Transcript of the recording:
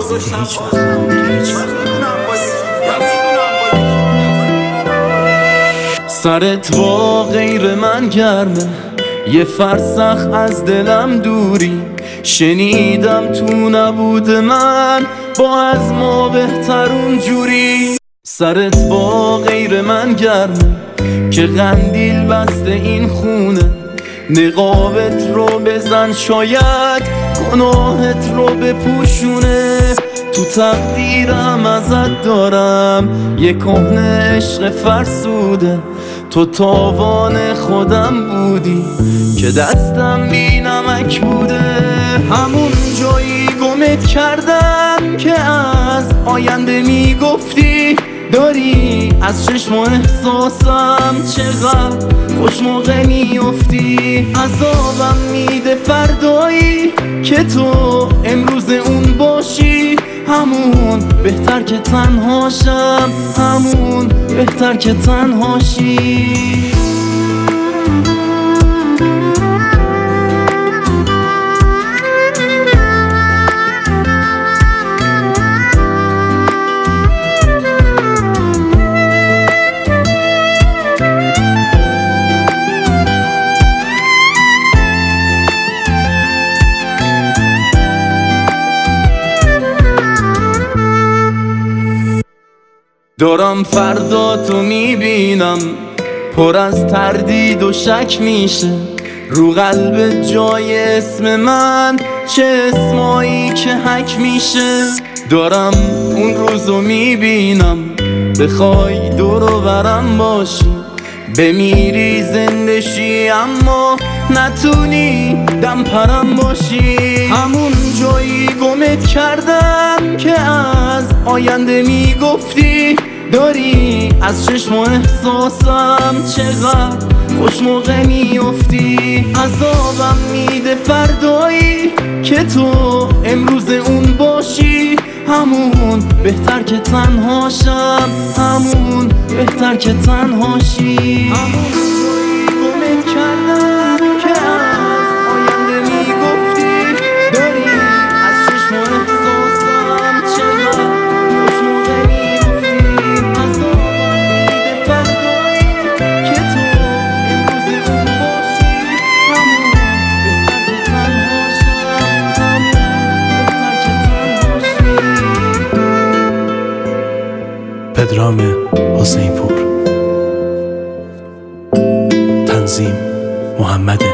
هیچ وقت نمونی. سرت با غیر من گرمه، یه فرسخ از دلم دوری. شنیدم تو نبود من با از ما بهتر اونجوری. سرت با غیر من گرمه که قندیل بسته این خونه. نقابت رو بزن شاید گناهت رو بپوشونه. تو تقدیرم ازت دارم یه کهنه عشق فرسوده. تو تاوان خودم بودی که دستم بی نمک بوده. همون جایی گمت کردم که از آینده میگفتی. داری از چشم و احساسم چقدر خوش موقع میافتی. عذابم میده فردایی که تو امروز اون باشی. همون بهتر که تنهاشم، همون بهتر که تنهاشی. دارم فرداتو میبینم پر از تردید و شک میشه. رو قلب جای اسم من چه اسمایی که حک میشه. دارم اون روزو میبینم بخوای دور و برم باشی. بمیری زنده شی اما نتونی دم پرم باشی. همون جایی گمت کردم که از آینده میگفتی. داری از چشم و احساسم چقدر خوش موقع میافتی. عذابم میده فردایی که تو امروز اون باشی. همون بهتر که تنهاشم، همون بهتر که تنهاشی. همون جایی گمت کردم که از آینده میگفتی. داری از چشم و احساسم چقدر خوش موقع میافتی. عذابم میده فردایی که تو امروز اون باشی. همون بهتر که تنهاشم، همون بهتر که تنهاشی. پدرام حسین پور، تنظیم محمد